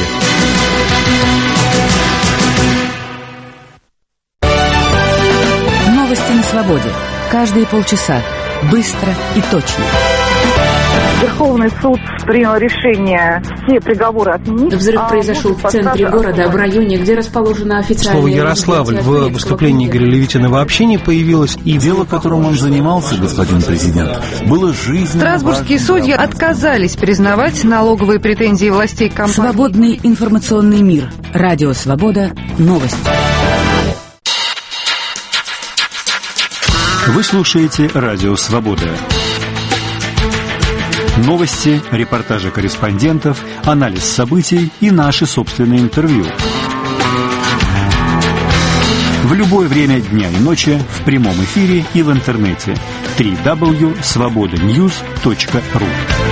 Новости на свободе. Каждые полчаса. Быстро и точно. Верховный суд принял решение все приговоры отменить. Взрыв произошел в центре города, в районе, где расположена официальная... Слово «Ярославль» в выступлении Игоря Левитина вообще не появилось. И дело, которым он занимался, господин президент, было жизненно... Страсбургские судьи отказались признавать налоговые претензии властей компании. Свободный информационный мир. Радио «Свобода». Новости. Вы слушаете «Радио Свобода». Новости, репортажи корреспондентов, анализ событий и наши собственные интервью. В любое время дня и ночи, в прямом эфире и в интернете. www.svobodanews.ru.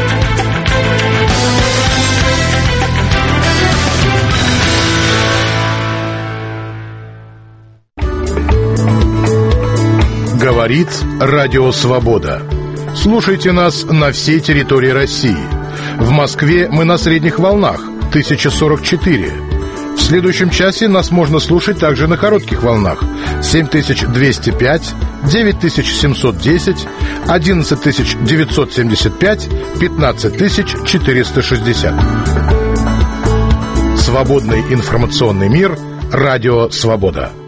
Говорит Радио Свобода. Слушайте нас на всей территории России. В Москве мы на средних волнах 1044. В следующем часе нас можно слушать также на коротких волнах 7205, 9710, 11975, 15460. Свободный информационный мир. Радио Свобода.